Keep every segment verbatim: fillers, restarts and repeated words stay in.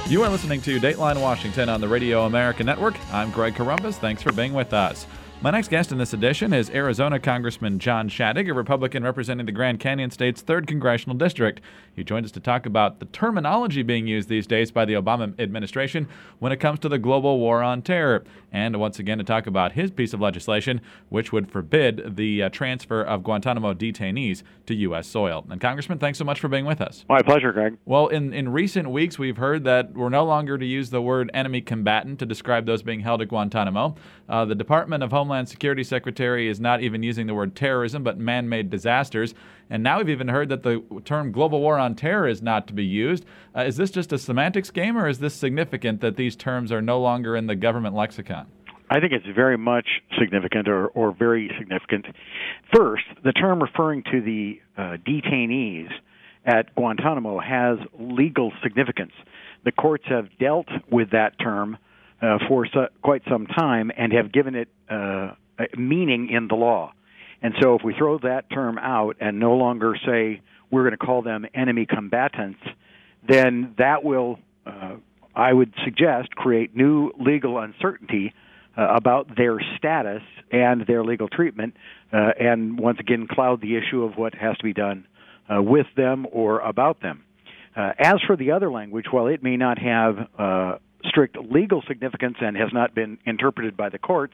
You are listening to Dateline Washington on the Radio America Network. I'm Greg Corombos. Thanks for being with us. My next guest in this edition is Arizona Congressman John Shadegg, a Republican representing the Grand Canyon State's third Congressional District. He joined us to talk about the terminology being used these days by the Obama administration when it comes to the global war on terror, and once again to talk about his piece of legislation which would forbid the uh, transfer of Guantanamo detainees to U S soil. And Congressman, thanks so much for being with us. My pleasure, Greg. Well, in, in recent weeks, we've heard that we're no longer to use the word enemy combatant to describe those being held at Guantanamo. Uh, the Department of Homeland Security Secretary is not even using the word terrorism, but man-made disasters. And now we've even heard that the term global war on terror is not to be used. Uh, is this just a semantics game, or is this significant that these terms are no longer in the government lexicon? I think it's very much significant or, or very significant. First, the term referring to the uh, detainees at Guantanamo has legal significance. The courts have dealt with that term uh, for su- quite some time and have given it uh, meaning in the law. And so if we throw that term out and no longer say we're going to call them enemy combatants, then that will, uh, I would suggest, create new legal uncertainty uh, about their status and their legal treatment, uh, and once again cloud the issue of what has to be done uh, with them or about them. Uh, as for the other language, while it may not have uh, strict legal significance and has not been interpreted by the courts,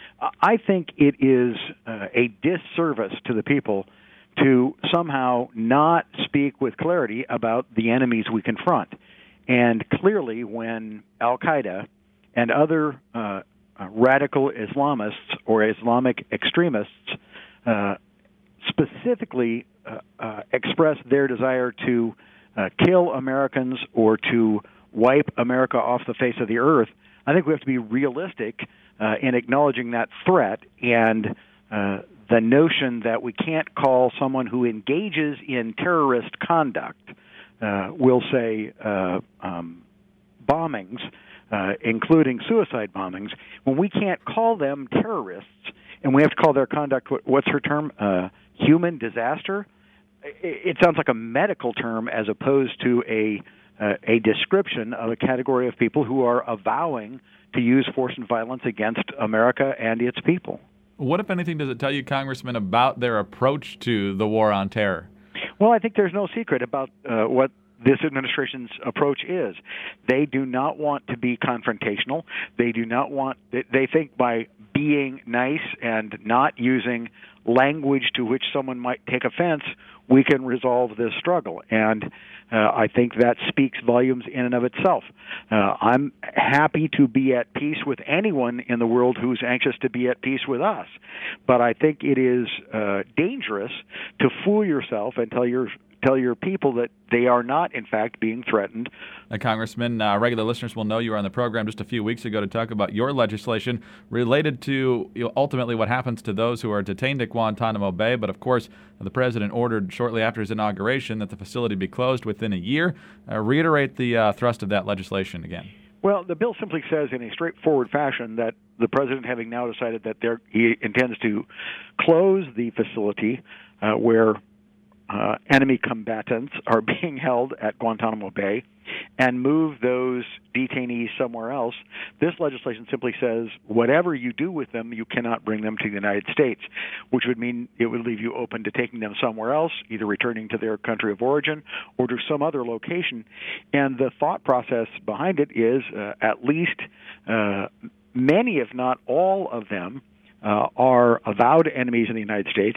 I think it is uh, a disservice to the people to somehow not speak with clarity about the enemies we confront. And clearly, when Al-Qaeda and other uh, radical Islamists or Islamic extremists uh, specifically uh, uh, express their desire to uh, kill Americans or to wipe America off the face of the earth, I think we have to be realistic uh, in acknowledging that threat and uh, the notion that we can't call someone who engages in terrorist conduct, uh, we'll say uh, um, bombings, uh, including suicide bombings, when we can't call them terrorists and we have to call their conduct, what's her term, uh, human disaster? It sounds like a medical term as opposed to a Uh, a description of a category of people who are avowing to use force and violence against America and its people. What, if anything, does it tell you, Congressman, about their approach to the war on terror? Well, I think there's no secret about uh, what this administration's approach is. They do not want to be confrontational. They do not want, they think by being nice and not using language to which someone might take offense, we can resolve this struggle. And uh, I think that speaks volumes in and of itself. Uh, I'm happy to be at peace with anyone in the world who's anxious to be at peace with us. But I think it is uh, dangerous to fool yourself and tell your tell your people that they are not, in fact, being threatened. Uh, Congressman, uh, regular listeners will know you were on the program just a few weeks ago to talk about your legislation related to you know, ultimately what happens to those who are detained at Guantanamo Bay. But, of course, the president ordered shortly after his inauguration that the facility be closed within a year. Uh, reiterate the uh, thrust of that legislation again. Well, the bill simply says in a straightforward fashion that the president, having now decided that there, he intends to close the facility uh, where Uh, enemy combatants are being held at Guantanamo Bay and move those detainees somewhere else. This legislation simply says whatever you do with them, you cannot bring them to the United States, which would mean it would leave you open to taking them somewhere else, either returning to their country of origin or to some other location. And the thought process behind it is uh, at least uh, many, if not all of them, uh, are avowed enemies in the United States.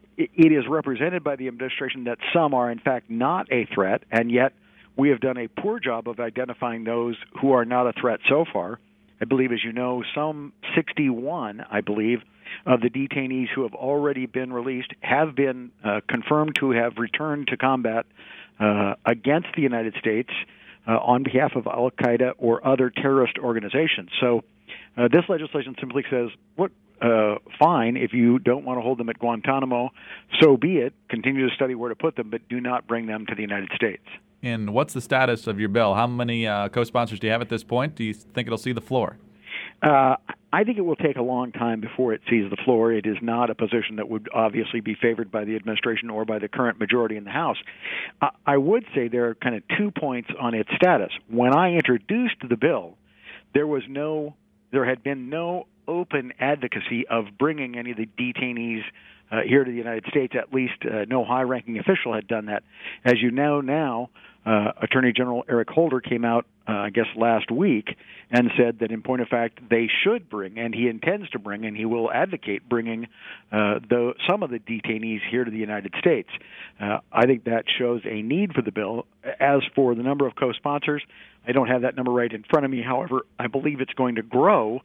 It is represented by the administration that some are, in fact, not a threat, and yet we have done a poor job of identifying those who are not a threat so far. I believe, as you know, some sixty-one, I believe, of the detainees who have already been released have been uh, confirmed to have returned to combat uh, against the United States uh, on behalf of Al-Qaeda or other terrorist organizations. So uh, this legislation simply says, what? Uh, fine, if you don't want to hold them at Guantanamo, so be it. Continue to study where to put them, but do not bring them to the United States. And what's the status of your bill? How many uh, co-sponsors do you have at this point? Do you think it'll see the floor? Uh, I think it will take a long time before it sees the floor. It is not a position that would obviously be favored by the administration or by the current majority in the House. I, I would say there are kind of two points on its status. When I introduced the bill, there was no, there had been no open advocacy of bringing any of the detainees uh, here to the United States. At least uh, no high-ranking official had done that. As you know now, uh, Attorney General Eric Holder came out, uh, I guess, last week and said that, in point of fact, they should bring, and he intends to bring, and he will advocate bringing uh, the, some of the detainees here to the United States. Uh, I think that shows a need for the bill. As for the number of co-sponsors, I don't have that number right in front of me. However, I believe it's going to grow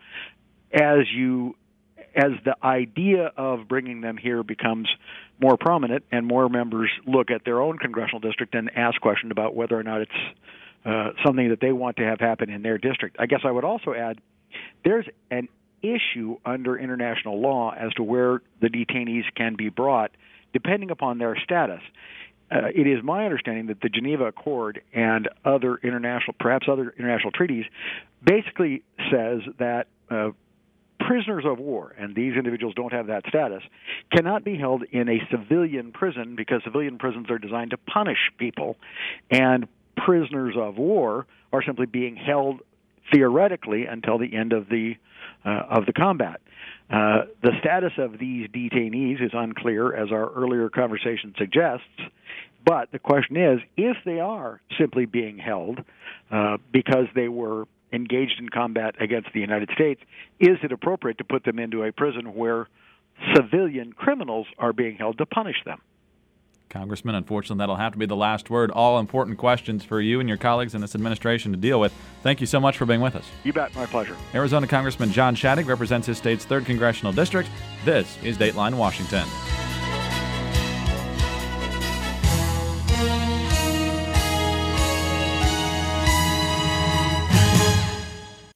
as you as the idea of bringing them here becomes more prominent and more members look at their own congressional district and ask questions about whether or not it's uh, something that they want to have happen in their district. I guess I would also add there's an issue under international law as to where the detainees can be brought depending upon their status. Uh, it is my understanding that the Geneva Accord and other international, perhaps other international treaties, basically says that uh, prisoners of war, and these individuals don't have that status, cannot be held in a civilian prison because civilian prisons are designed to punish people, and prisoners of war are simply being held theoretically until the end of the uh, of the combat. Uh, the status of these detainees is unclear, as our earlier conversation suggests, but the question is, if they are simply being held uh, because they were engaged in combat against the United States, is it appropriate to put them into a prison where civilian criminals are being held to punish them? Congressman, unfortunately, that'll have to be the last word. All important questions for you and your colleagues in this administration to deal with. Thank you so much for being with us. You bet. My pleasure. Arizona Congressman John Shadegg represents his state's third Congressional District. This is Dateline Washington.